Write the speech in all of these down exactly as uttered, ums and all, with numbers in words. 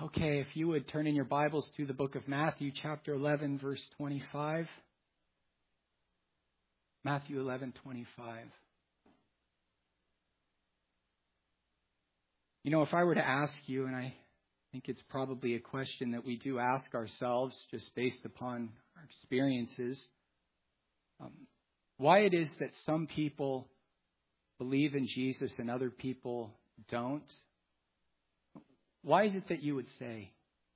Okay, if you would turn in your Bibles to the book of Matthew, chapter eleven, verse twenty-five. Matthew eleven, twenty-five. You know, if I were to ask you, and I think it's probably a question that we do ask ourselves just based upon our experiences, um, why it is that some people believe in Jesus and other people don't. Why is it that you would say?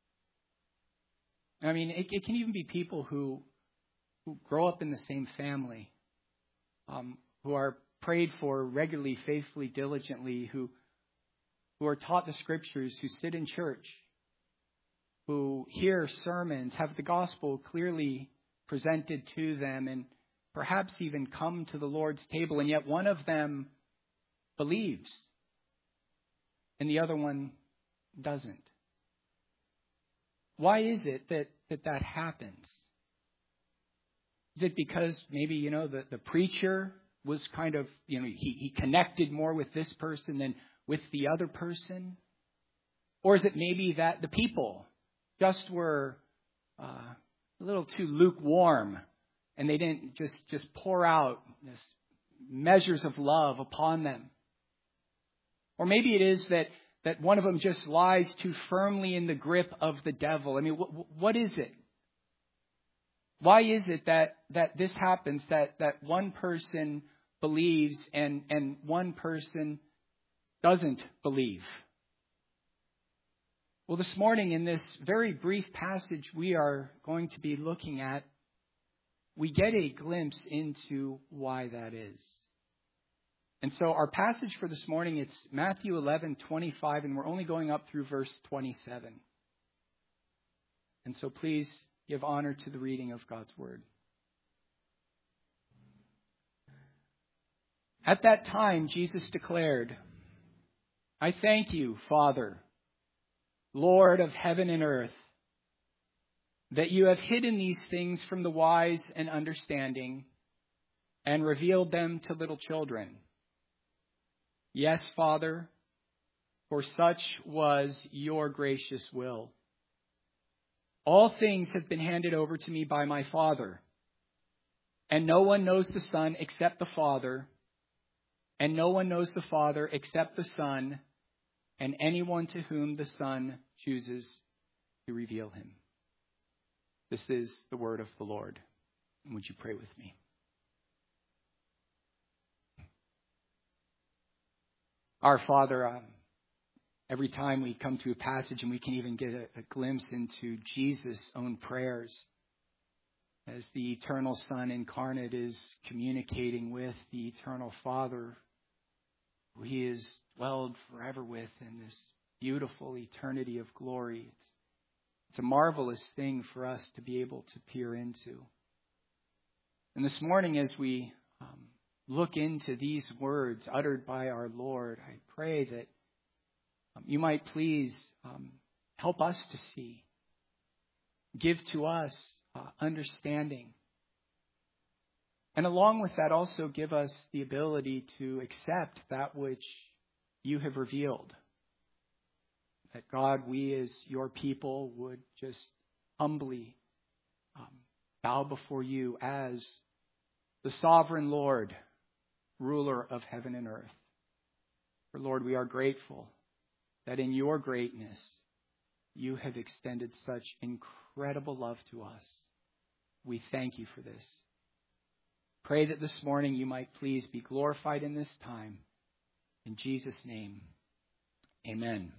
I mean, it, it can even be people who who grow up in the same family, um, who are prayed for regularly, faithfully, diligently, who who are taught the Scriptures, who sit in church, who hear sermons, have the gospel clearly presented to them, and perhaps even come to the Lord's table, and yet one of them believes, and the other one doesn't. Why is it that that, that happens? Is it because maybe, you know, the, the preacher was kind of, you know, he, he connected more with this person than with the other person? Or is it maybe that the people just were uh, a little too lukewarm and they didn't just, just pour out this measures of love upon them? Or maybe it is that that one of them just lies too firmly in the grip of the devil. I mean, wh- what is it? Why is it that, that this happens, that, that one person believes and, and one person doesn't believe? Well, this morning in this very brief passage we are going to be looking at, we get a glimpse into why that is. And so our passage for this morning, it's Matthew eleven, twenty-five, and we're only going up through verse twenty-seven. And so please give honor to the reading of God's Word. At that time, Jesus declared, "I thank you, Father, Lord of heaven and earth, that you have hidden these things from the wise and understanding and revealed them to little children. Yes, Father, for such was your gracious will. All things have been handed over to me by my Father, and no one knows the Son except the Father, and no one knows the Father except the Son, and anyone to whom the Son chooses to reveal him." This is the word of the Lord. Would you pray with me? Our Father, um, every time we come to a passage and we can even get a, a glimpse into Jesus' own prayers, as the eternal Son incarnate is communicating with the eternal Father, who he is dwelled forever with in this beautiful eternity of glory. It's, it's a marvelous thing for us to be able to peer into. And this morning, as we um, look into these words uttered by our Lord, I pray that um, you might please um, help us to see, give to us uh, understanding, and along with that also give us the ability to accept that which you have revealed. That God, we as your people would just humbly um, bow before you as the sovereign Lord, ruler of heaven and earth. For Lord, we are grateful that in your greatness, you have extended such incredible love to us. We thank you for this. Pray that this morning you might please be glorified in this time. In Jesus' name, amen.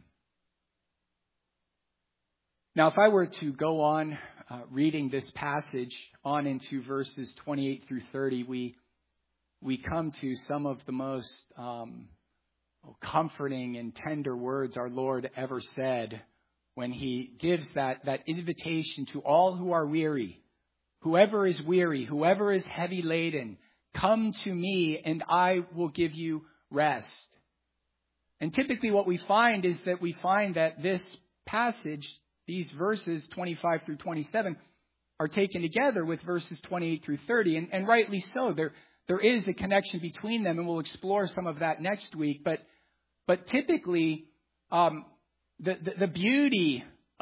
Now, if I were to go on uh, reading this passage on into verses twenty-eight through thirty, we we come to some of the most um, comforting and tender words our Lord ever said when he gives that, that invitation to all who are weary. Whoever is weary, whoever is heavy laden, come to me and I will give you rest. And typically what we find is that we find that this passage, these verses twenty-five through twenty-seven, are taken together with verses twenty-eight through thirty, and, and rightly so. There, there is a connection between them, and we'll explore some of that next week. But, but typically, um, the, the the beauty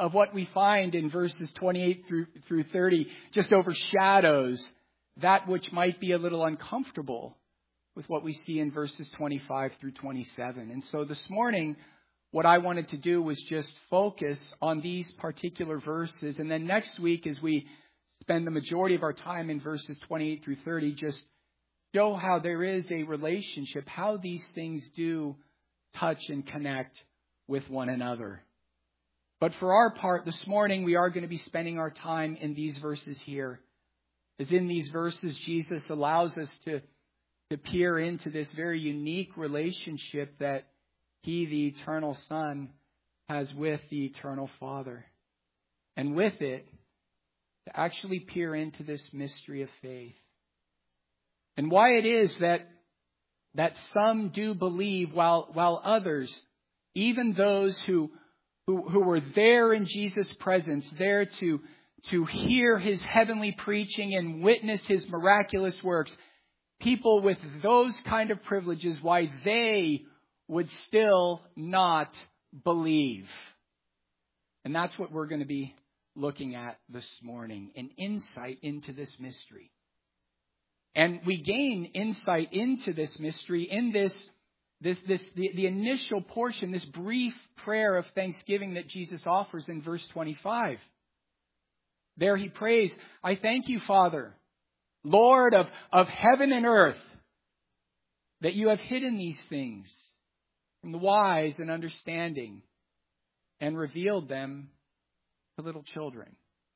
of what we find in verses twenty-eight through, through thirty just overshadows that which might be a little uncomfortable with what we see in verses twenty-five through twenty-seven. And so this morning, what I wanted to do was just focus on these particular verses. And then next week, as we spend the majority of our time in verses twenty-eight through thirty, just show how there is a relationship, how these things do touch and connect with one another. But for our part this morning, we are going to be spending our time in these verses here. As in these verses, Jesus allows us to, to peer into this very unique relationship that He, the eternal Son, has with the eternal Father. And with it, to actually peer into this mystery of faith. And why it is that, that some do believe while, while others, even those who, who, who were there in Jesus' presence, there to, to hear His heavenly preaching and witness His miraculous works, people with those kind of privileges, why they would still not believe. And that's what we're going to be looking at this morning, an insight into this mystery. And we gain insight into this mystery in this, this, this, the, the initial portion, this brief prayer of thanksgiving that Jesus offers in verse twenty-five. There He prays, "I thank you, Father, Lord of, of heaven and earth, that you have hidden these things from the wise and understanding and revealed them to little children."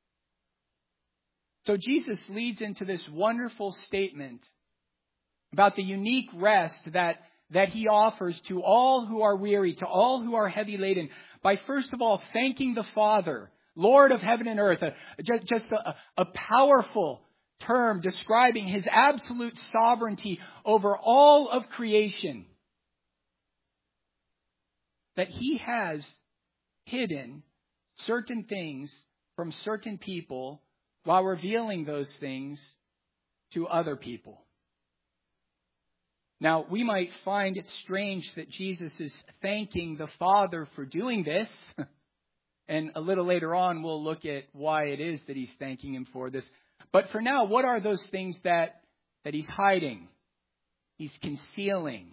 So Jesus leads into this wonderful statement about the unique rest that, that He offers to all who are weary, to all who are heavy laden, by first of all thanking the Father, Lord of heaven and earth, a, just, just a, a powerful term describing His absolute sovereignty over all of creation. That He has hidden certain things from certain people while revealing those things to other people. Now, we might find it strange that Jesus is thanking the Father for doing this. And a little later on, we'll look at why it is that He's thanking Him for this. But for now, what are those things that, that He's hiding? He's concealing.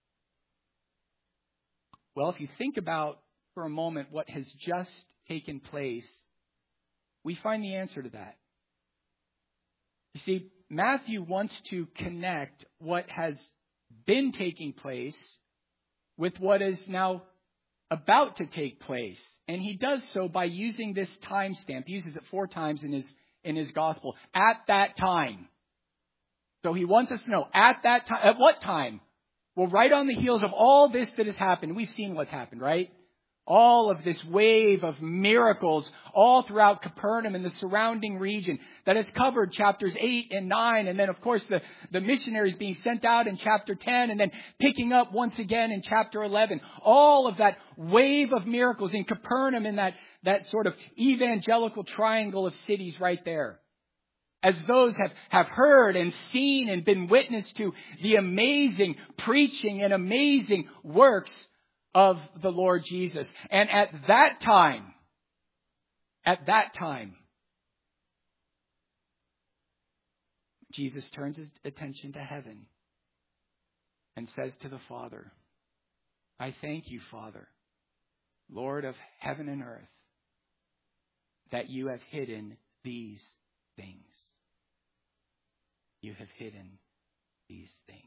Well, if you think about for a moment what has just taken place, we find the answer to that. You see, Matthew wants to connect what has been taking place with what is now about to take place. And he does so by using this timestamp. He uses it four times in his, in his gospel. At that time. So he wants us to know, at that time, at what time? Well, right on the heels of all this that has happened. We've seen what's happened, right? All of this wave of miracles all throughout Capernaum and the surrounding region that has covered chapters eight and nine. And then, of course, the, the missionaries being sent out in chapter ten and then picking up once again in chapter eleven. All of that wave of miracles in Capernaum in that, that sort of evangelical triangle of cities right there. As those have, have heard and seen and been witness to the amazing preaching and amazing works of the Lord Jesus. And at that time, at that time, Jesus turns His attention to heaven and says to the Father, "I thank you, Father, Lord of heaven and earth, that you have hidden these things. You have hidden these things."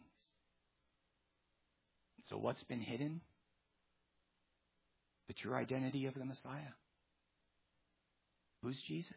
So what's been hidden? The true identity of the Messiah. Who's Jesus?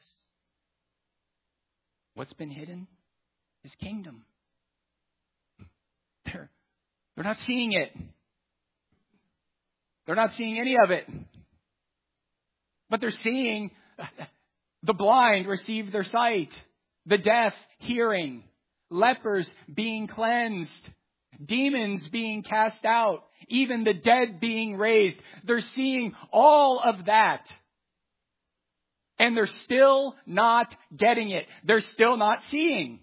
What's been hidden? His kingdom. They're, they're not seeing it. They're not seeing any of it. But they're seeing the blind receive their sight, the deaf hearing, lepers being cleansed, demons being cast out, even the dead being raised. They're seeing all of that. And they're still not getting it. They're still not seeing.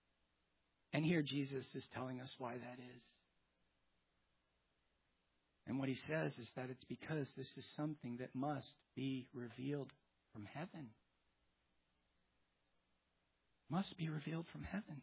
And here Jesus is telling us why that is. And what he says is that it's because this is something that must be revealed from heaven. Must be revealed from heaven.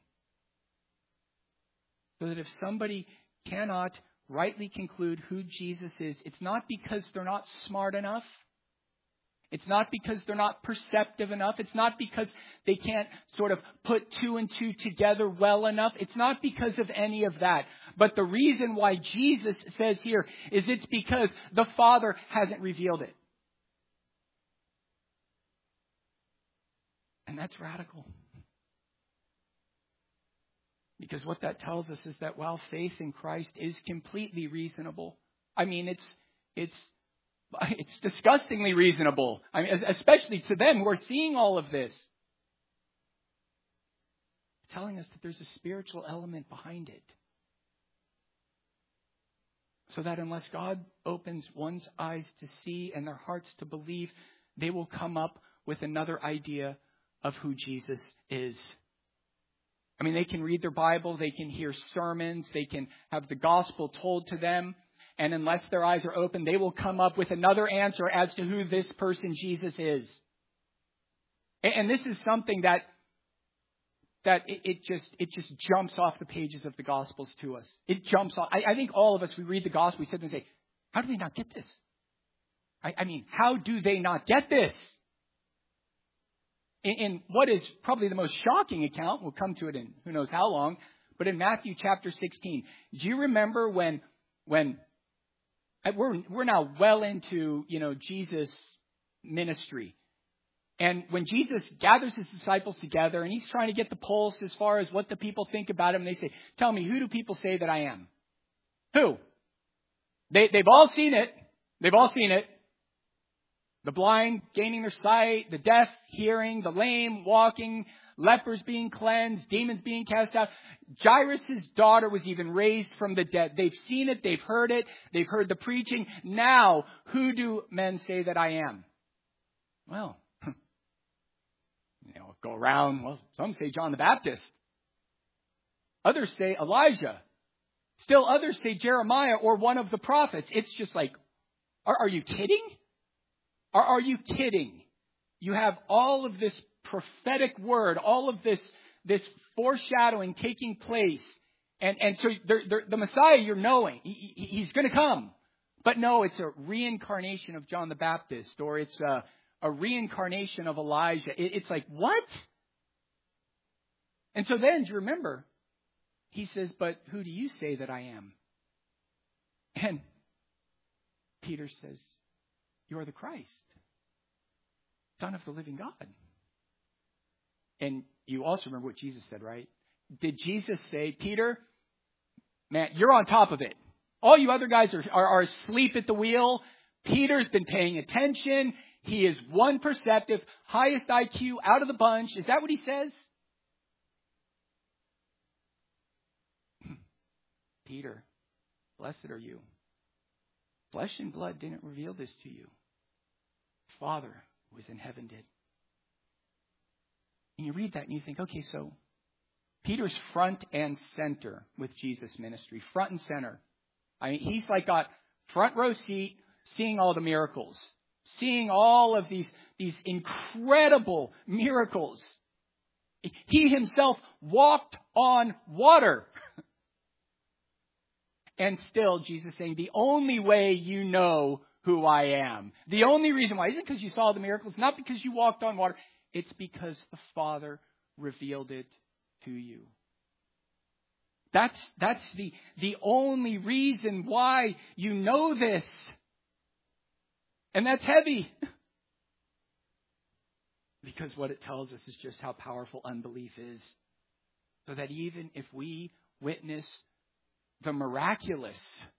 So that if somebody cannot rightly conclude who Jesus is, it's not because they're not smart enough. It's not because they're not perceptive enough. It's not because they can't sort of put two and two together well enough. It's not because of any of that. But the reason why Jesus says here is it's because the Father hasn't revealed it. And that's radical. Because what that tells us is that while faith in Christ is completely reasonable, I mean, it's it's it's disgustingly reasonable. I mean, especially to them who are seeing all of this. It's telling us that there's a spiritual element behind it. So that unless God opens one's eyes to see and their hearts to believe, they will come up with another idea of who Jesus is. I mean, they can read their Bible, they can hear sermons, they can have the gospel told to them. And unless their eyes are open, they will come up with another answer as to who this person Jesus is. And this is something that that it, it just it just jumps off the pages of the Gospels to us. It jumps off. I, I think all of us, we read the Gospel, we sit there and say, how do they not get this? I, I mean, how do they not get this? In, in what is probably the most shocking account, we'll come to it in who knows how long, but in Matthew chapter sixteen, do you remember when when We're we're now well into, you know, Jesus' ministry. And when Jesus gathers his disciples together and he's trying to get the pulse as far as what the people think about him, they say, tell me, who do people say that I am? Who? They, they've all seen it. They've all seen it. The blind gaining their sight, the deaf hearing, the lame walking, lepers being cleansed, demons being cast out. Jairus' daughter was even raised from the dead. They've seen it. They've heard it. They've heard the preaching. Now, who do men say that I am? Well, you know, go around. Well, some say John the Baptist. Others say Elijah. Still others say Jeremiah or one of the prophets. It's just like, are, are you kidding? Are, are you kidding? You have all of this prophetic word, all of this this foreshadowing taking place. And, and so they're, they're, the Messiah, you're knowing, he, he, he's going to come. But no, it's a reincarnation of John the Baptist, or it's a, a reincarnation of Elijah. It, it's like, what? And so then, do you remember? He says, but who do you say that I am? And Peter says, you are the Christ, Son of the living God. And you also remember what Jesus said, right? Did Jesus say, Peter, man, you're on top of it. All you other guys are, are, are asleep at the wheel. Peter's been paying attention. He is one perceptive, highest I Q out of the bunch. Is that what he says? Peter, blessed are you. Flesh and blood didn't reveal this to you. Father who is in heaven did. And you read that and you think, okay, so Peter's front and center with Jesus' ministry, front and center. I mean, he's like got front row seat, seeing all the miracles, seeing all of these, these incredible miracles. He himself walked on water. And still, Jesus saying, the only way you know who I am, the only reason why isn't because you saw the miracles, not because you walked on water. It's because the Father revealed it to you. That's, that's the, the only reason why you know this. And that's heavy. Because what it tells us is just how powerful unbelief is. So that even if we witness the miraculous,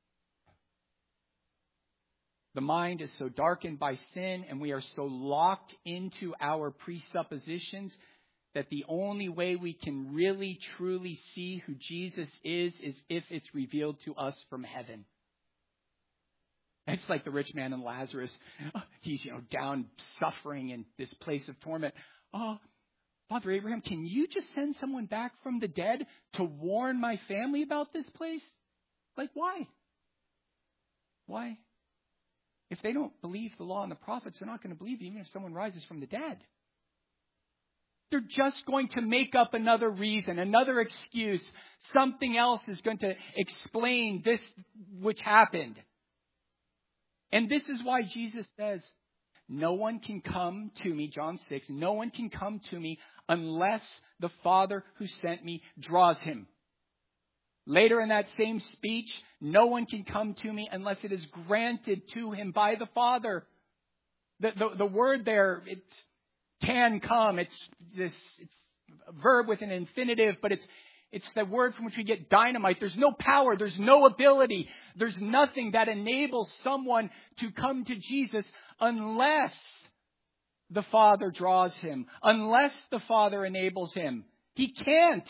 the mind is so darkened by sin and we are so locked into our presuppositions that the only way we can really truly see who Jesus is is if it's revealed to us from heaven. It's like the rich man and Lazarus. He's, you know, down suffering in this place of torment. Oh, Father Abraham, can you just send someone back from the dead to warn my family about this place? Like, why? Why? If they don't believe the law and the prophets, they're not going to believe even if someone rises from the dead. They're just going to make up another reason, another excuse. Something else is going to explain this which happened. And this is why Jesus says, no one can come to me, John six, no one can come to me unless the Father who sent me draws him. Later in that same speech, no one can come to me unless it is granted to him by the Father. The, the, the word there, it's can come. It's this it's a verb with an infinitive, but it's it's the word from which we get dynamite. There's no power. There's no ability. There's nothing that enables someone to come to Jesus unless the Father draws him, unless the Father enables him. He can't.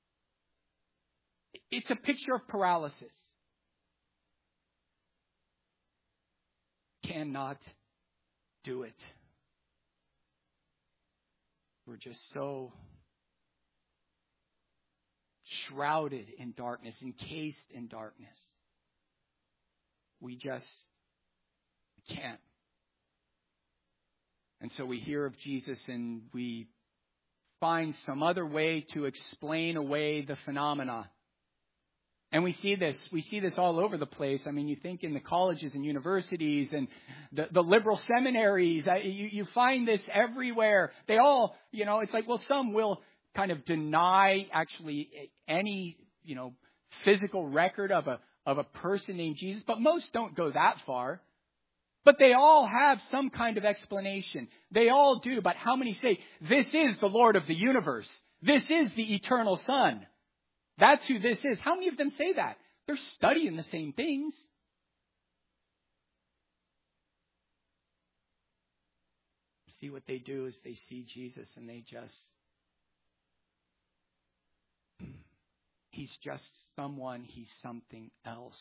It's a picture of paralysis. Cannot do it. We're just so shrouded in darkness, encased in darkness. We just can't. And so we hear of Jesus and we find some other way to explain away the phenomena. And we see this, we see this all over the place. I mean, you think in the colleges and universities and the, the liberal seminaries, you, you find this everywhere. They all, you know, it's like, well, some will kind of deny actually any, you know, physical record of a, of a person named Jesus, but most don't go that far. But they all have some kind of explanation. They all do. But how many say, this is the Lord of the universe? This is the eternal Son. That's who this is. How many of them say that? They're studying the same things. See, what they do is they see Jesus and they just, he's just someone, he's something else.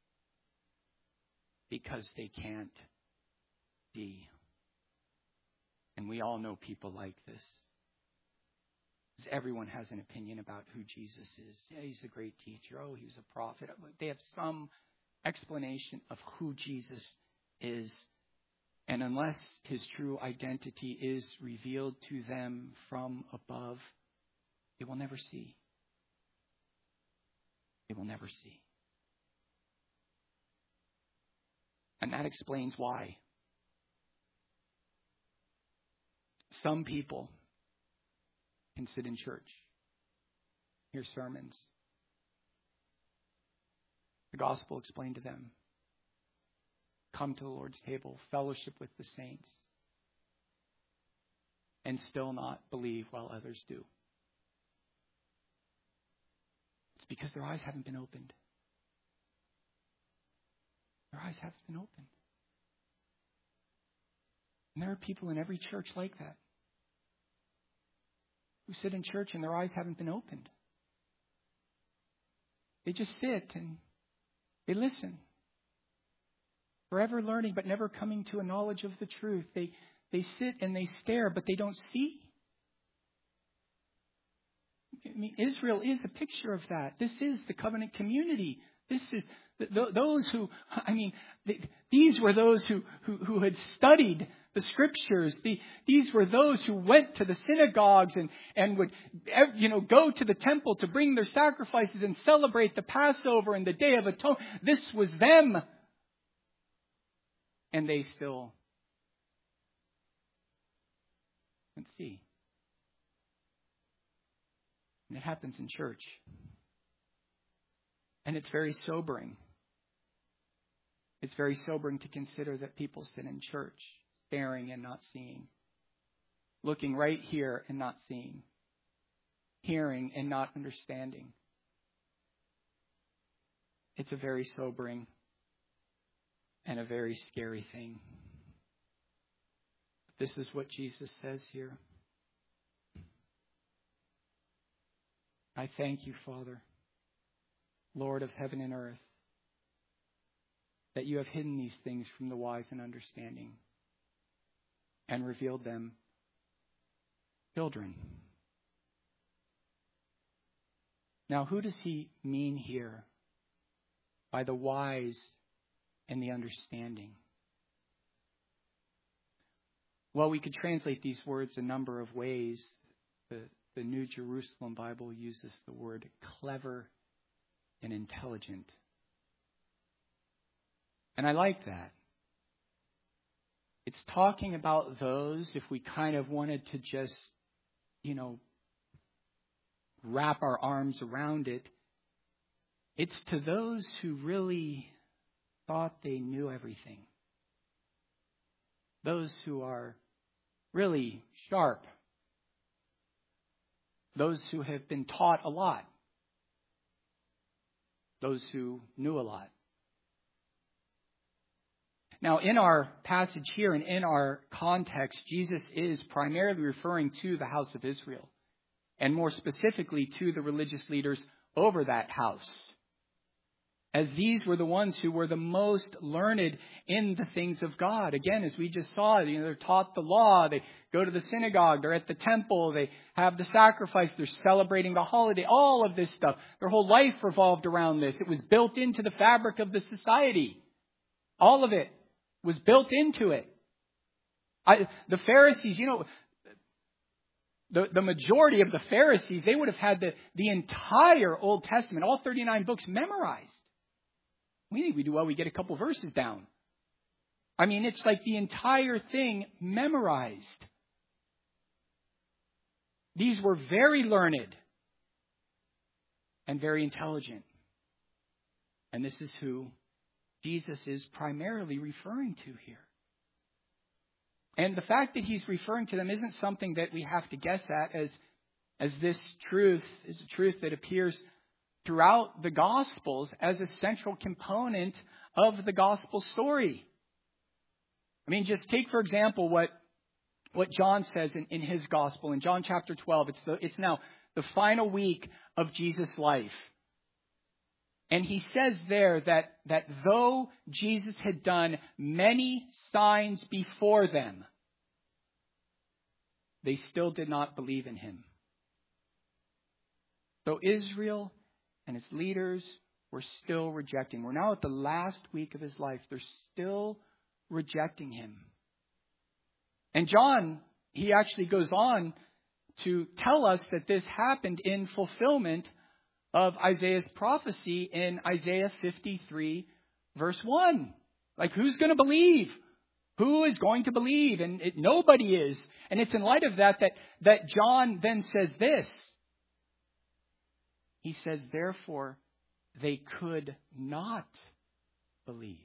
Because they can't see. And we all know people like this. Because everyone has an opinion about who Jesus is. Yeah, he's a great teacher. Oh, he was a prophet. They have some explanation of who Jesus is. And unless his true identity is revealed to them from above, they will never see. They will never see. And that explains why some people can sit in church, hear sermons, the gospel explained to them, come to the Lord's table, fellowship with the saints, and still not believe while others do. It's because their eyes haven't been opened. Their eyes haven't been opened. And there are people in every church like that, who sit in church and their eyes haven't been opened. They just sit and they listen. Forever learning but never coming to a knowledge of the truth. They they sit and they stare but they don't see. I mean, Israel is a picture of that. This is the covenant community. This is th- those who, I mean, th- these were those who, who, who had studied the scriptures. The, these were those who went to the synagogues and, and would, you know, go to the temple to bring their sacrifices and celebrate the Passover and the Day of Atonement. This was them. And they still can't see. And it happens in church. And it's very sobering. It's very sobering to consider that people sit in church, staring and not seeing, looking right here and not seeing, hearing and not understanding. It's a very sobering and a very scary thing. This is what Jesus says here. I thank you, Father, Lord of heaven and earth, that you have hidden these things from the wise and understanding and revealed them to children. Now, who does he mean here by the wise and the understanding. Well, we could translate these words a number of ways. The, the New Jerusalem Bible uses the word clever and intelligent. And I like that. It's talking about those, if we kind of wanted to just, you know, wrap our arms around it, it's to those who really thought they knew everything. Those who are really sharp. Those who have been taught a lot. Those who knew a lot. Now, in our passage here and in our context, Jesus is primarily referring to the house of Israel, and more specifically to the religious leaders over that house, as these were the ones who were the most learned in the things of God. Again, as we just saw, you know, they're taught the law, they go to the synagogue, they're at the temple, they have the sacrifice, they're celebrating the holiday, all of this stuff. Their whole life revolved around this. It was built into the fabric of the society. All of it was built into it. I, the Pharisees, you know, the, the majority of the Pharisees, they would have had the, the entire Old Testament, all thirty-nine books memorized. We think we do well, we get a couple verses down. I mean, it's like the entire thing memorized. These were very learned and very intelligent. And this is who Jesus is primarily referring to here. And the fact that he's referring to them isn't something that we have to guess at, as, as this truth is a truth that appears throughout the Gospels as a central component of the Gospel story. I mean, just take, for example, what, what John says in, in his Gospel. In John chapter twelve, it's, the, it's now the final week of Jesus' life. And he says there that, that though Jesus had done many signs before them, they still did not believe in him. So Israel and its leaders were still rejecting. We're now at the last week of his life. They're still rejecting him. And John, he actually goes on to tell us that this happened in fulfillment of Isaiah's prophecy in Isaiah fifty-three, verse one. Like, who's going to believe? Who is going to believe? And it, nobody is. And it's in light of that, that that John then says this. He says, therefore, they could not believe.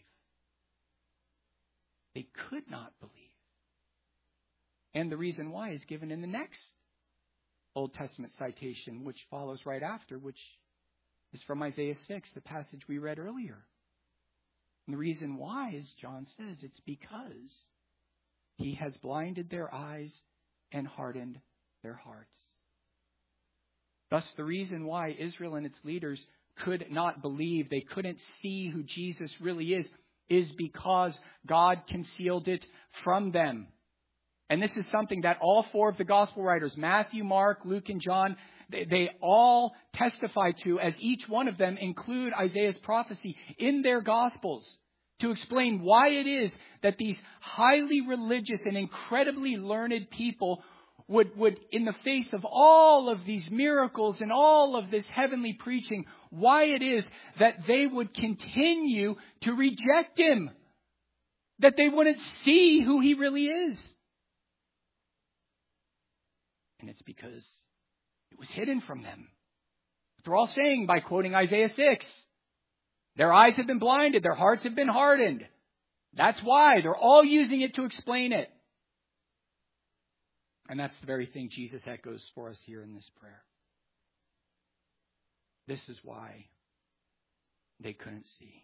They could not believe. And the reason why is given in the next Old Testament citation, which follows right after, which is from Isaiah six, the passage we read earlier. And the reason why, as John says, it's because he has blinded their eyes and hardened their hearts. Thus, the reason why Israel and its leaders could not believe, they couldn't see who Jesus really is, is because God concealed it from them. And this is something that all four of the gospel writers, Matthew, Mark, Luke, and John, they, they all testify to, as each one of them include Isaiah's prophecy in their gospels to explain why it is that these highly religious and incredibly learned people would, would, in the face of all of these miracles and all of this heavenly preaching, why it is that they would continue to reject him, that they wouldn't see who he really is. And it's because it was hidden from them. They're all saying by quoting Isaiah six, their eyes have been blinded, their hearts have been hardened. That's why. They're all using it to explain it. And that's the very thing Jesus echoes for us here in this prayer. This is why they couldn't see.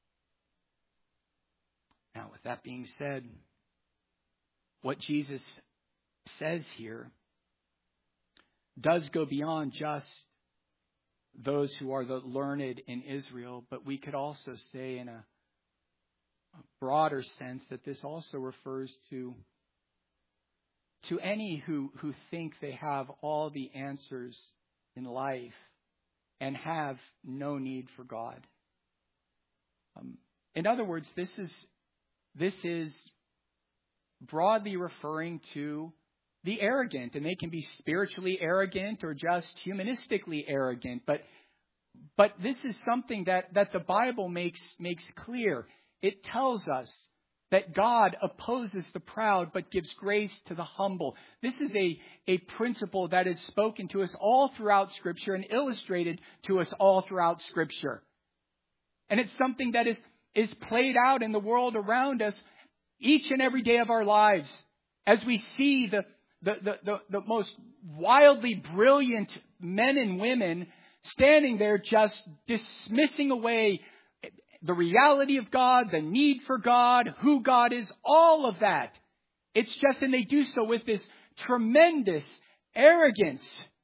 Now, with that being said, what Jesus says here does go beyond just those who are the learned in Israel, but we could also say in a, a broader sense that this also refers to to any who, who think they have all the answers in life and have no need for God. Um, In other words, this is this is broadly referring to the arrogant, and they can be spiritually arrogant or just humanistically arrogant. But but this is something that, that the Bible makes makes clear. It tells us that God opposes the proud but gives grace to the humble. This is a, a principle that is spoken to us all throughout Scripture and illustrated to us all throughout Scripture. And it's something that is, is played out in the world around us each and every day of our lives. As we see the, the, the, the, the most wildly brilliant men and women standing there just dismissing away the reality of God, the need for God, who God is, all of that. It's just, and they do so with this tremendous arrogance.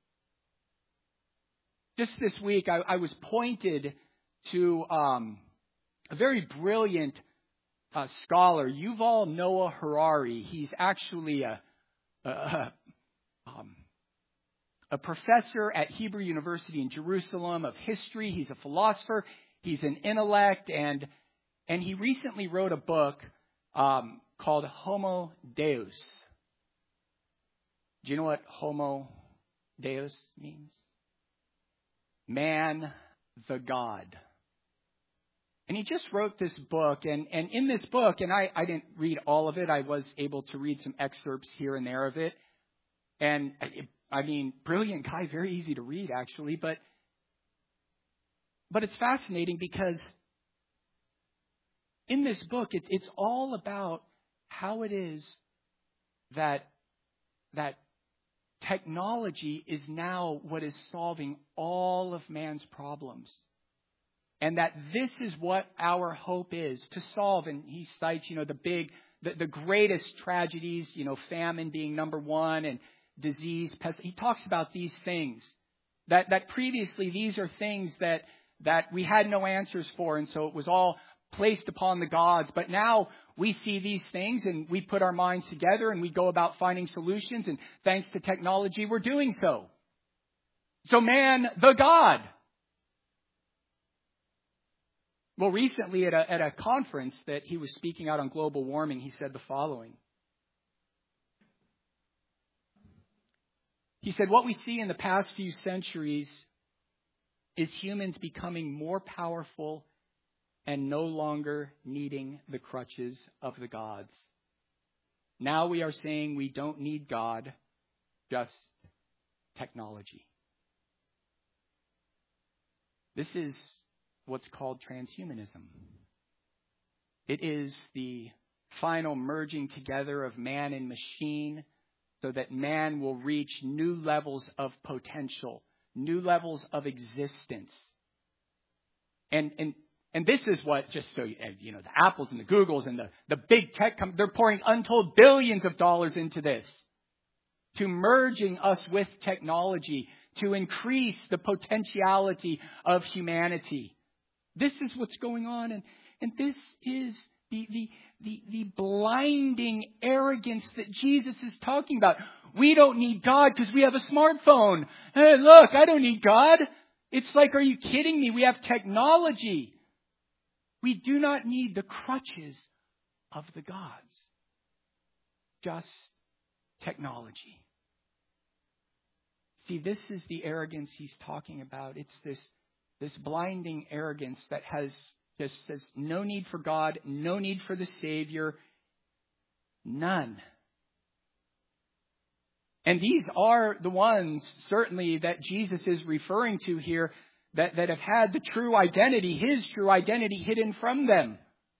Just this week, I, I was pointed to um, a very brilliant uh, scholar, Yuval Noah Harari. He's actually a, a, a, um, a professor at Hebrew University in Jerusalem of history. He's a philosopher. He's an intellect, and and he recently wrote a book um, called Homo Deus. Do you know what Homo Deus means? Man, the God. And he just wrote this book, and, and in this book, and I, I didn't read all of it. I was able to read some excerpts here and there of it. And, I mean, brilliant guy, very easy to read, actually, but But it's fascinating because in this book, it's it's all about how it is that that technology is now what is solving all of man's problems. And that this is what our hope is to solve. And he cites, you know, the big, the, the greatest tragedies, you know, famine being number one and disease, pest. He talks about these things that, that previously these are things that that we had no answers for, and so it was all placed upon the gods. But now we see these things, and we put our minds together, and we go about finding solutions, and thanks to technology, we're doing so. So man, the God. Well, recently at a, at a conference that he was speaking out on global warming, he said the following. He said, what we see in the past few centuries is humans becoming more powerful and no longer needing the crutches of the gods. Now we are saying we don't need God, just technology. This is what's called transhumanism. It is the final merging together of man and machine so that man will reach new levels of potential, new levels of existence. And and and this is what, just so you, you know, the Apples and the Googles and the, the big tech, com- they're pouring untold billions of dollars into this, to merging us with technology, to increase the potentiality of humanity. This is what's going on, and, and this is the, the, the, the blinding arrogance that Jesus is talking about. We don't need God because we have a smartphone. Hey, look, I don't need God. It's like, are you kidding me? We have technology. We do not need the crutches of the gods. Just technology. See, this is the arrogance he's talking about. It's this, this blinding arrogance that has just says no need for God, no need for the Savior, none. And these are the ones, certainly, that Jesus is referring to here, that, that have had the true identity, his true identity, hidden from them.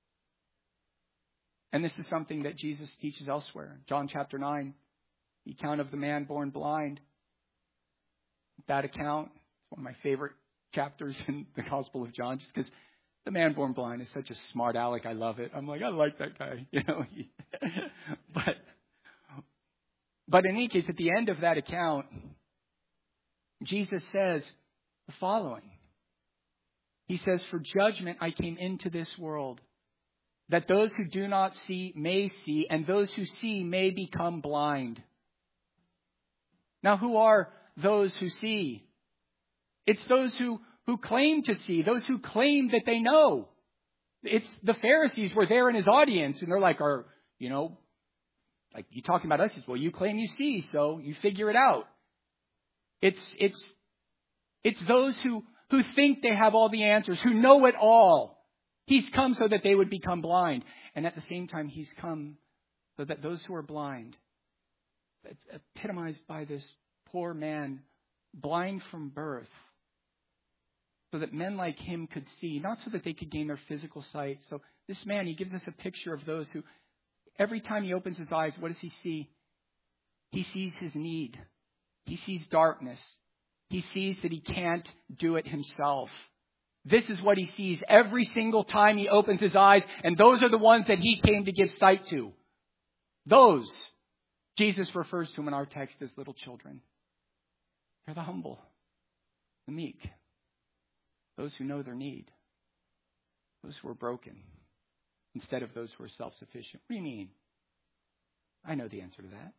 And this is something that Jesus teaches elsewhere. John chapter nine, the account of the man born blind. That account, it's one of my favorite chapters in the Gospel of John, just because the man born blind is such a smart aleck. I love it. I'm like, I like that guy, you know. but But in any case, at the end of that account, Jesus says the following. He says, for judgment I came into this world, that those who do not see may see, and those who see may become blind. Now, who are those who see? It's those who, who claim to see, those who claim that they know. It's the Pharisees were there in his audience, and they're like, "Are you know, like you talking about us?" He says, "Well, you claim you see, so you figure it out." It's it's it's those who who think they have all the answers, who know it all. He's come so that they would become blind, and at the same time, he's come so that those who are blind, epitomized by this poor man, blind from birth, so that men like him could see, not so that they could gain their physical sight. So this man, he gives us a picture of those who, every time he opens his eyes, what does he see? He sees his need. He sees darkness. He sees that he can't do it himself. This is what he sees every single time he opens his eyes, and those are the ones that he came to give sight to. Those, Jesus refers to them in our text as little children. They're the humble, the meek, those who know their need, those who are broken, instead of those who are self-sufficient. What do you mean? I know the answer to that.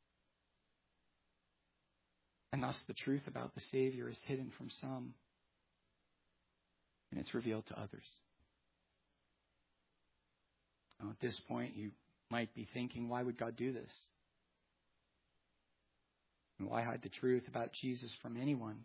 And thus the truth about the Savior is hidden from some, and it's revealed to others. Now, at this point, you might be thinking, why would God do this? And why hide the truth about Jesus from anyone?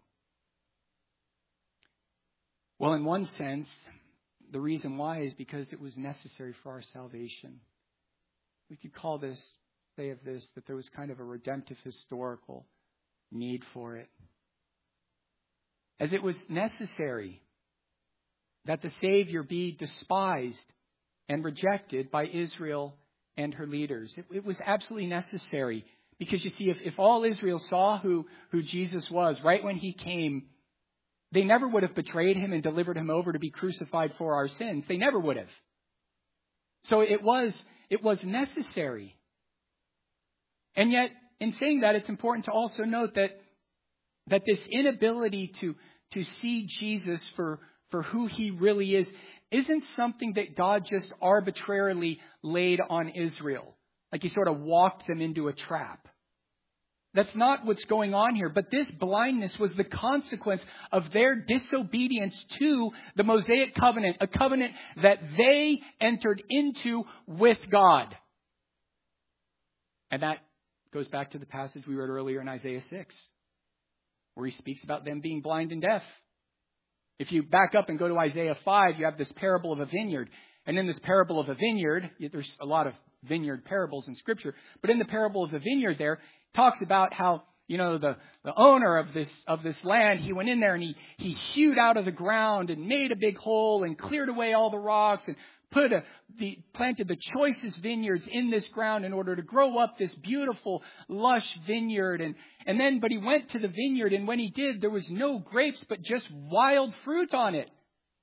Well, in one sense, the reason why is because it was necessary for our salvation. We could call this, say of this, that there was kind of a redemptive historical need for it. As it was necessary that the Savior be despised and rejected by Israel and her leaders. It, it was absolutely necessary. Because you see, if, if all Israel saw who, who Jesus was right when he came, they never would have betrayed him and delivered him over to be crucified for our sins. They never would have. So it was, it was necessary. And yet, in saying that, it's important to also note that, that this inability to, to see Jesus for, for who he really is isn't something that God just arbitrarily laid on Israel. Like he sort of walked them into a trap. That's not what's going on here. But this blindness was the consequence of their disobedience to the Mosaic covenant, a covenant that they entered into with God. And that goes back to the passage we read earlier in Isaiah six, where he speaks about them being blind and deaf. If you back up and go to Isaiah five, you have this parable of a vineyard. And in this parable of a vineyard, there's a lot of vineyard parables in Scripture. But in the parable of the vineyard there, it talks about how, you know, the, the owner of this of this land, he went in there and he, he hewed out of the ground and made a big hole and cleared away all the rocks and put a, the, planted the choicest vineyards in this ground in order to grow up this beautiful, lush vineyard. And, and then, but he went to the vineyard, and when he did, there was no grapes, but just wild fruit on it.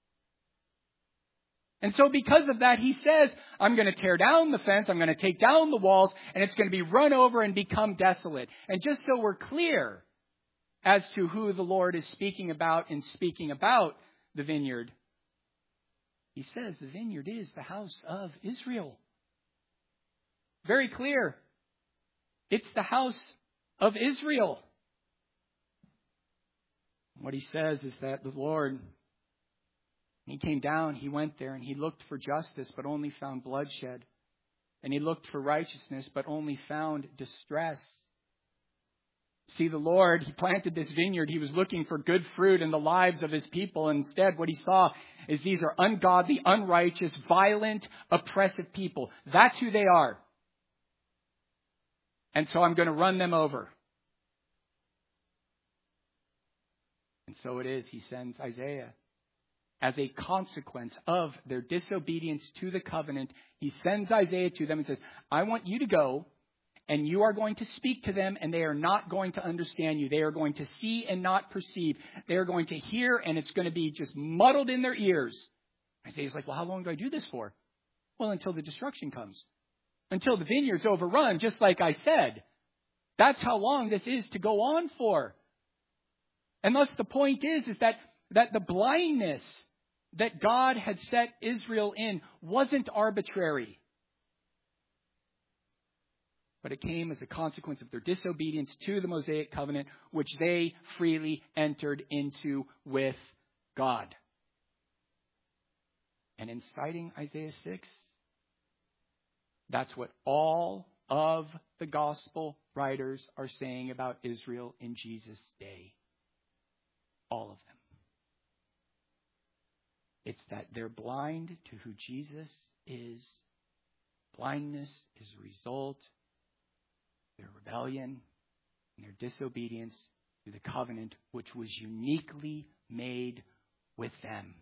And so because of that, he says, I'm going to tear down the fence, I'm going to take down the walls, and it's going to be run over and become desolate. And just so we're clear as to who the Lord is speaking about in speaking about the vineyard, he says the vineyard is the house of Israel. Very clear. It's the house of Israel. What he says is that the Lord, he came down, he went there, and he looked for justice, but only found bloodshed. And he looked for righteousness, but only found distress. See, the Lord, he planted this vineyard. He was looking for good fruit in the lives of his people. Instead, what he saw is these are ungodly, unrighteous, violent, oppressive people. That's who they are. And so I'm going to run them over. And so it is, he sends Isaiah. As a consequence of their disobedience to the covenant, he sends Isaiah to them and says, I want you to go, and you are going to speak to them, and they are not going to understand you. They are going to see and not perceive. They are going to hear, and it's going to be just muddled in their ears. Isaiah's like, well, how long do I do this for? Well, until the destruction comes. Until the vineyard's overrun, just like I said. That's how long this is to go on for. And thus the point is, is that, that the blindness that God had set Israel in wasn't arbitrary. But it came as a consequence of their disobedience to the Mosaic covenant, which they freely entered into with God. And in citing Isaiah six, that's what all of the gospel writers are saying about Israel in Jesus' day. All of them. It's that they're blind to who Jesus is. Blindness is a result of their rebellion and their disobedience to the covenant which was uniquely made with them.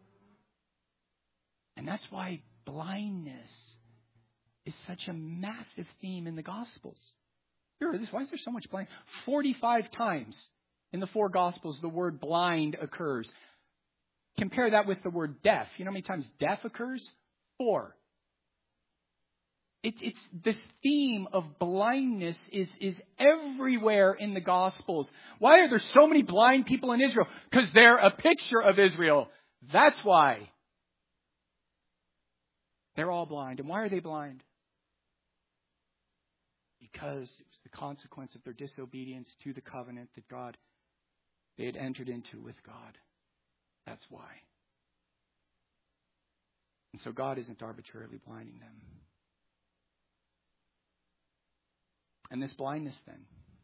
And that's why blindness is such a massive theme in the Gospels. Here, why is there so much blind? forty-five times in the four Gospels the word blind occurs. Compare that with the word deaf. You know how many times deaf occurs? Four. It, it's this theme of blindness is, is everywhere in the Gospels. Why are there so many blind people in Israel? Because they're a picture of Israel. That's why. They're all blind. And why are they blind? Because it was the consequence of their disobedience to the covenant that God, they had entered into with God. That's why. And so God isn't arbitrarily blinding them. And this blindness then,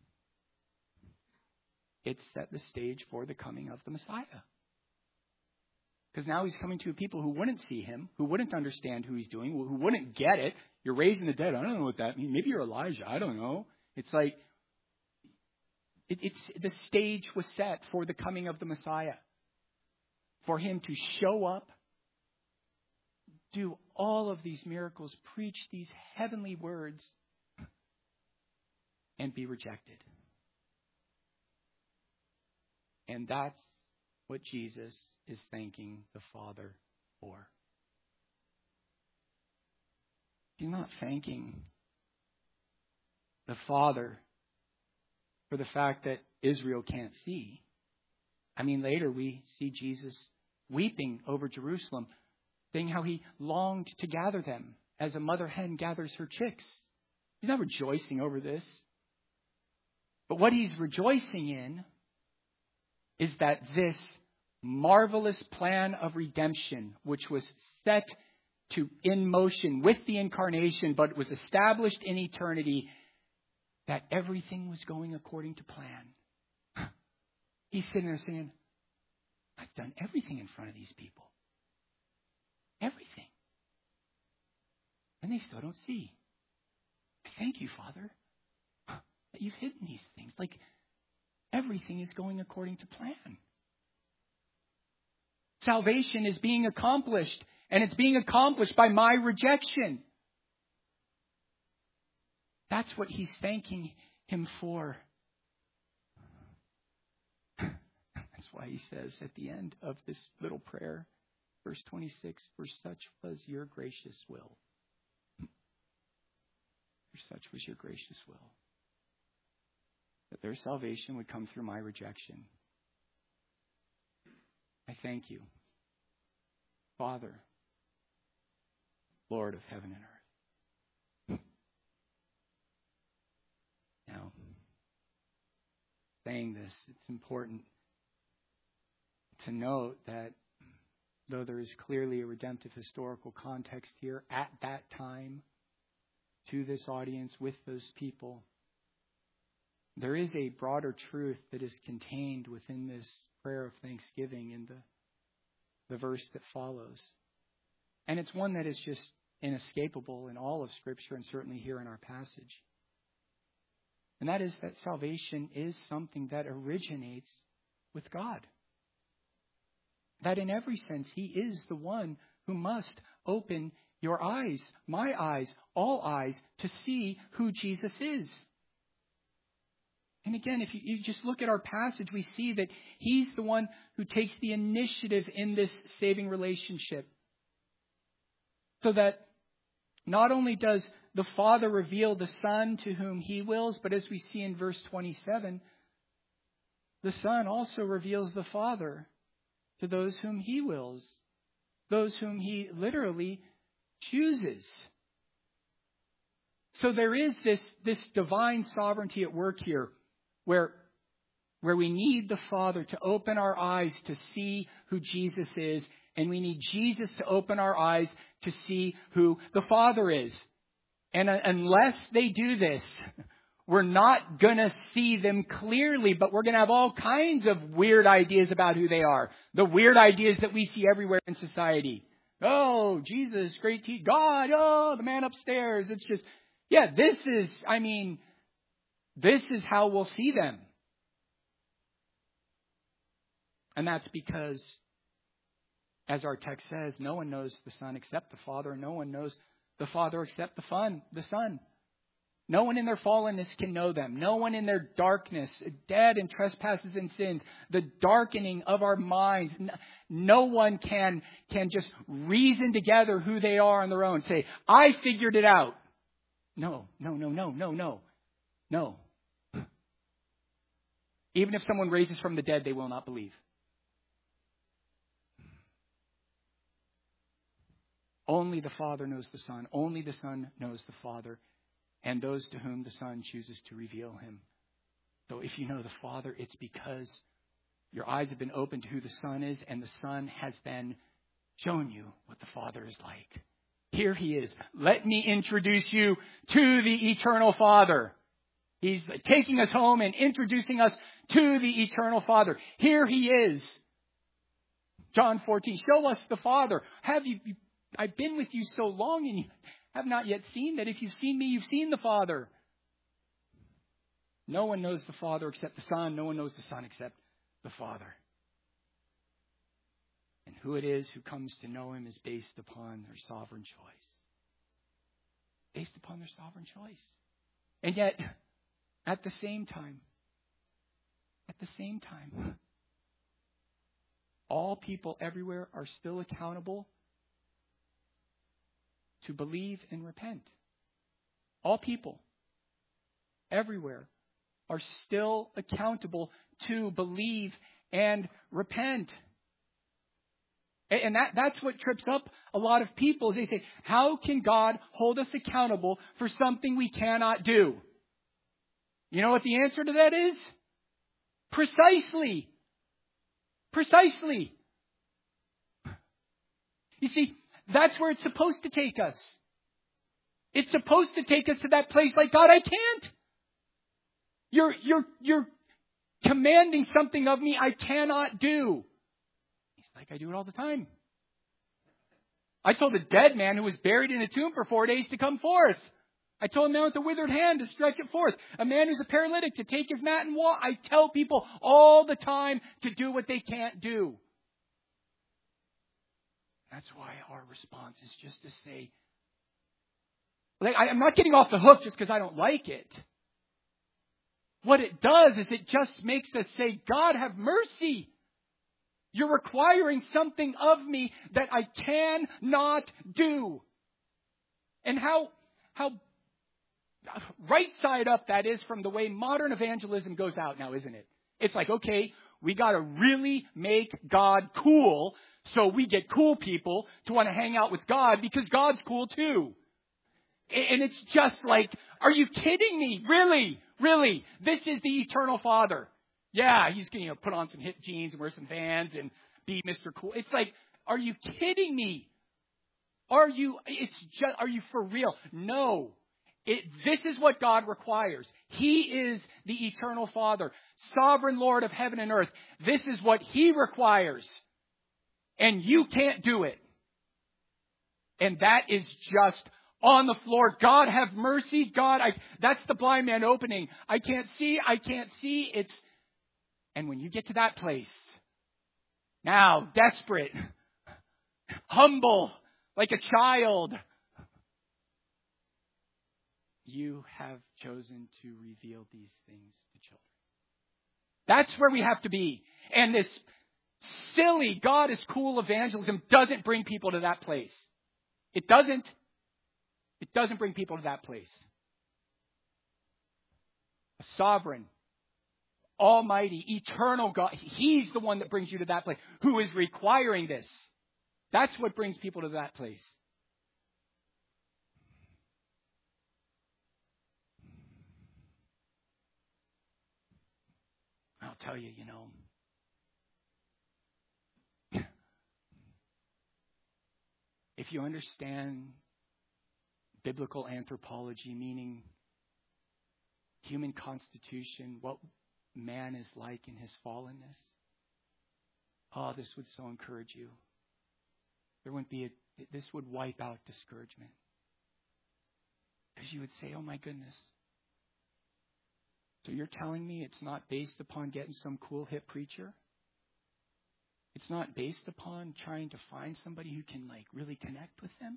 it set the stage for the coming of the Messiah. Because now he's coming to a people who wouldn't see him, who wouldn't understand who he's doing, who wouldn't get it. You're raising the dead. I don't know what that means. Maybe you're Elijah. I don't know. It's like, it, it's the stage was set for the coming of the Messiah. For him to show up, do all of these miracles, preach these heavenly words, and be rejected. And that's what Jesus is thanking the Father for. He's not thanking the Father for the fact that Israel can't see. I mean, later we see Jesus weeping over Jerusalem, saying how he longed to gather them as a mother hen gathers her chicks. He's not rejoicing over this. But what he's rejoicing in is that this marvelous plan of redemption, which was set to in motion with the incarnation, but was established in eternity, that everything was going according to plan. He's sitting there saying, I've done everything in front of these people. Everything. And they still don't see. Thank you, Father, that you've hidden these things. Like, everything is going according to plan. Salvation is being accomplished, and it's being accomplished by my rejection. That's what he's thanking him for. That's why he says at the end of this little prayer, verse twenty-six, for such was your gracious will. For such was your gracious will. That their salvation would come through my rejection. I thank you, Father, Lord of heaven and earth. Now, saying this, it's important to note that though there is clearly a redemptive historical context here at that time to this audience with those people, there is a broader truth that is contained within this prayer of thanksgiving in the, the verse that follows. And it's one that is just inescapable in all of Scripture and certainly here in our passage. And that is that salvation is something that originates with God. That in every sense, He is the one who must open your eyes, my eyes, all eyes, to see who Jesus is. And again, if you, you just look at our passage, we see that He's the one who takes the initiative in this saving relationship. So that not only does the Father reveal the Son to whom He wills, but as we see in verse twenty-seven, the Son also reveals the Father to those whom He wills, those whom He literally chooses. So there is this, this divine sovereignty at work here, where, where we need the Father to open our eyes to see who Jesus is, And we need Jesus to open our eyes to see who the Father is. And uh, unless they do this, we're not going to see them clearly, but we're going to have all kinds of weird ideas about who they are. The weird ideas that we see everywhere in society. Oh, Jesus, great teacher. God, oh, the man upstairs. It's just, yeah, this is, I mean, this is how we'll see them. And that's because, as our text says, no one knows the Son except the Father, and no one knows the Father except the Son, the Son. No one in their fallenness can know them. No one in their darkness, dead in trespasses and sins, the darkening of our minds. No one can, can just reason together who they are on their own. Say, I figured it out. No, no, no, no, no, no, no. Even if someone raises from the dead, they will not believe. Only the Father knows the Son. Only the Son knows the Father. And those to whom the Son chooses to reveal him. So if you know the Father, it's because your eyes have been opened to who the Son is, and the Son has then shown you what the Father is like. Here he is. Let me introduce you to the eternal Father. He's taking us home and introducing us to the eternal Father. Here he is. John fourteen, show us the Father. Have you, I've been with you so long and you have not yet seen that. If you've seen me, you've seen the Father. No one knows the Father except the Son. No one knows the Son except the Father. And who it is who comes to know him is based upon their sovereign choice. Based upon their sovereign choice. And yet, at the same time, at the same time, all people everywhere are still accountable to believe and repent. All people everywhere are still accountable to believe and repent. And that, that's what trips up a lot of people is they say, how can God hold us accountable for something we cannot do? You know what the answer to that is? Precisely. Precisely. You see, that's where it's supposed to take us. It's supposed to take us to that place like, God, I can't. You're, you're, you're commanding something of me I cannot do. He's like, I do it all the time. I told a dead man who was buried in a tomb for four days to come forth. I told a man with a withered hand to stretch it forth. A man who's a paralytic to take his mat and walk. I tell people all the time to do what they can't do. That's why our response is just to say, like, I'm not getting off the hook just because I don't like it. What it does is it just makes us say, God, have mercy. You're requiring something of me that I cannot do. And how, how right side up that is from the way modern evangelism goes out now, isn't it? It's like, okay, we got to really make God cool. So we get cool people to want to hang out with God because God's cool too. And it's just like, are you kidding me? Really? Really? This is the eternal Father. Yeah, he's going to, you know, put on some hip jeans and wear some Vans and be Mister Cool. It's like, are you kidding me? Are you, it's just, are you for real? No. It, this is what God requires. He is the eternal Father, sovereign Lord of heaven and earth. This is what he requires. And you can't do it. And that is just on the floor. God, have mercy. God, I, that's the blind man opening. I can't see. I can't see. It's, and when you get to that place, now desperate, humble, like a child, you have chosen to reveal these things to children. That's where we have to be. And this silly God is cool evangelism doesn't bring people to that place. It doesn't. It doesn't bring people to that place. A sovereign, almighty, eternal God, he's the one that brings you to that place, who is requiring this. That's what brings people to that place. I'll tell you, you know, if you understand biblical anthropology, meaning human constitution, what man is like in his fallenness, oh, this would so encourage you. There wouldn't be a, this would wipe out discouragement. Because you would say, oh my goodness. So you're telling me it's not based upon getting some cool hip preacher? It's not based upon trying to find somebody who can like really connect with them?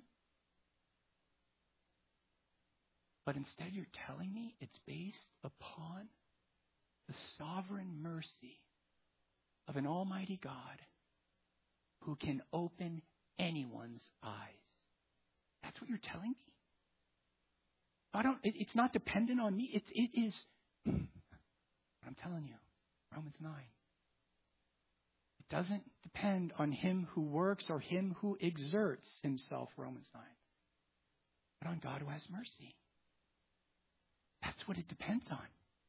But instead you're telling me it's based upon the sovereign mercy of an almighty God who can open anyone's eyes. That's what you're telling me? I don't, it, it's not dependent on me. It, it is, I'm telling you, Romans nine. It doesn't depend on him who works or him who exerts himself, Romans nine, but on God who has mercy. That's what it depends on.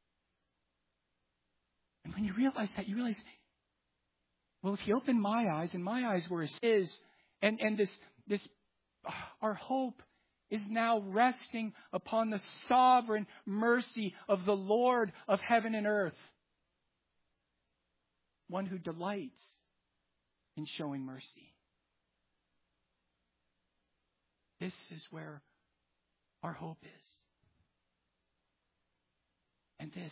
And when you realize that, you realize, well, if he opened my eyes and my eyes were his, and, and this, this, our hope is now resting upon the sovereign mercy of the Lord of heaven and earth. One who delights in showing mercy. This is where our hope is. And this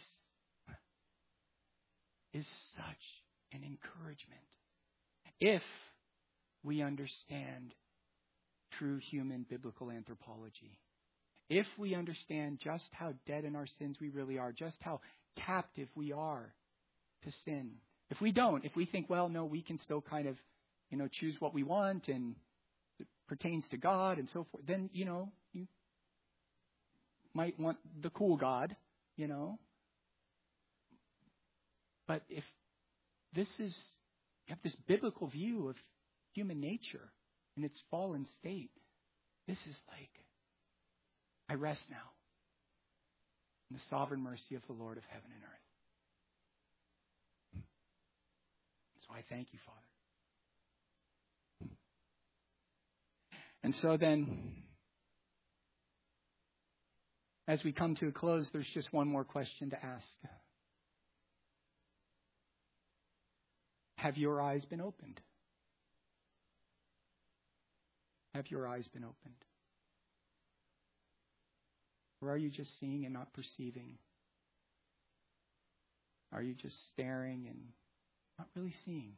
is such an encouragement. If we understand true human biblical anthropology. If we understand just how dead in our sins we really are, just how captive we are to sin. If we don't, if we think, well, no, we can still kind of, you know, choose what we want and it pertains to God and so forth, then, you know, you might want the cool God, you know. But if this is, you have this biblical view of human nature in its fallen state, this is like, I rest now in the sovereign mercy of the Lord of heaven and earth. So I thank you, Father. And so then, as we come to a close, there's just one more question to ask. Have your eyes been opened? Have your eyes been opened? Or are you just seeing and not perceiving? Are you just staring and not really seeing?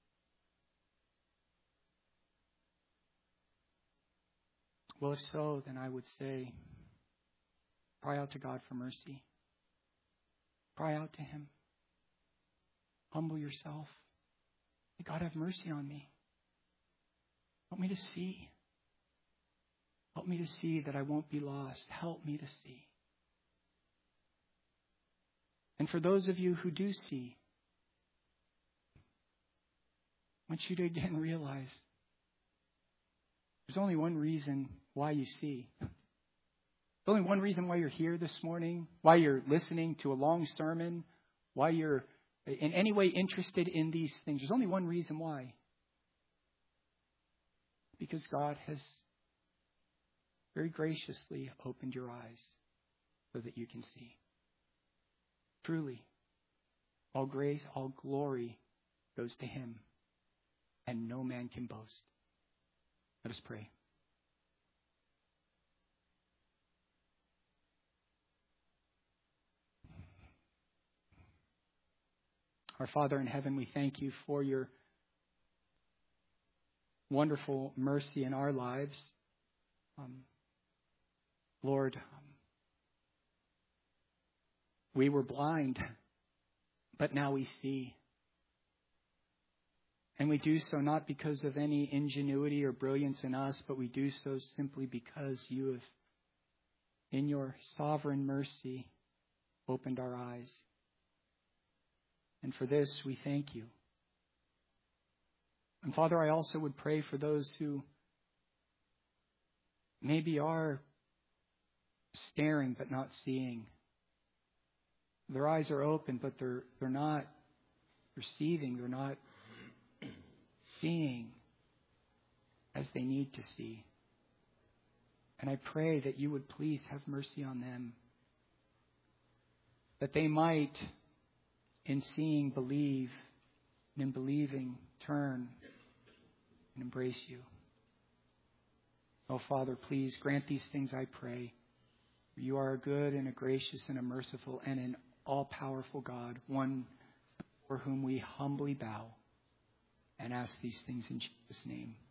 Well, if so, then I would say, cry out to God for mercy. Cry out to Him. Humble yourself. May God have mercy on me. Help me to see. Help me to see that I won't be lost. Help me to see. And for those of you who do see, I want you to again realize there's only one reason why you see. There's only one reason why you're here this morning, why you're listening to a long sermon, why you're in any way interested in these things. There's only one reason why. Because God has very graciously opened your eyes so that you can see. Truly, all grace, all glory goes to Him, and no man can boast. Let us pray. Our Father in heaven, we thank you for your wonderful mercy in our lives. Um, Lord, um, we were blind, but now we see. And we do so not because of any ingenuity or brilliance in us, but we do so simply because you have, in your sovereign mercy, opened our eyes. And for this, we thank you. And Father, I also would pray for those who maybe are staring but not seeing. Their eyes are open, but they're they're not perceiving. They're not seeing. as they need to see. And I pray that you would please have mercy on them, that they might, in seeing, believe, and in believing, turn and embrace you. Oh, Father, please grant these things, I pray. You are a good and a gracious and a merciful and an all-powerful God, one for whom we humbly bow and ask these things in Jesus' name.